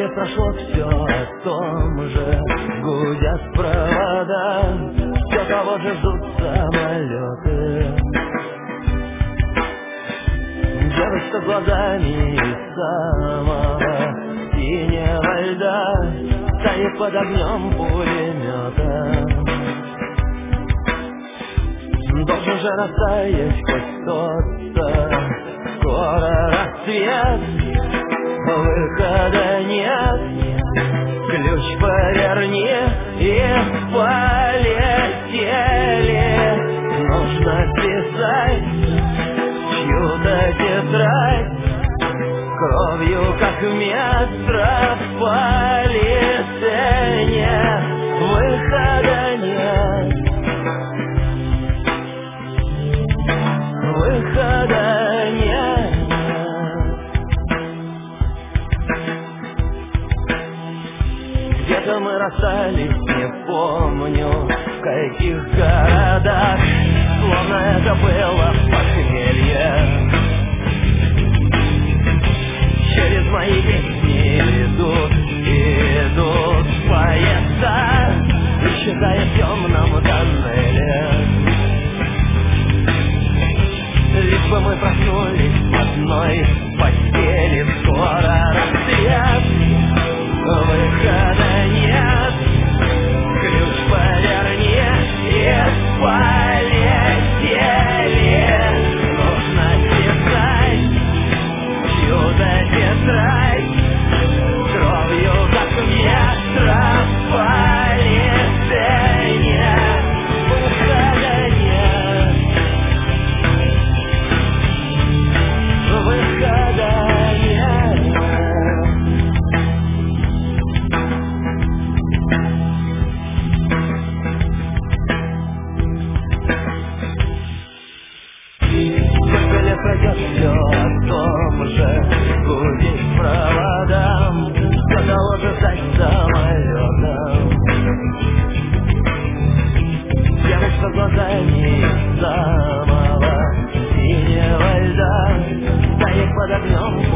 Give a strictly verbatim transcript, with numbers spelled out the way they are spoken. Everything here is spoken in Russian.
лет прошло, все о том же. Гудят провода, все того же ждут самолеты. Девочка глазами из самого синего льда стоит под огнем пулемета. Должен же растаять хоть кто-то, скоро рассвет, выхода нет. Ключ поверни и полетели. Нужно писать чью-то тетрадь, кровью как метрополитене. Выхода нет, выхода нет. Где-то мы расстались, не помню в каких городах, словно это было похмелье. Через мои песни идут, идут поезда, исчезая в темном тоннеле. Лишь бы мы проснулись в одной постели, скоро рассвет, выхода нет. Ключ поверни и полетели. Нужно писать чью-то тетрадь, кровью как метрополитене. Выхода нет, выхода нет. Сколько лет пройдет, все о том же. Гудит проводам, все того же ждать самолетом. Девочка глазами из самого синего льда стоит под огнем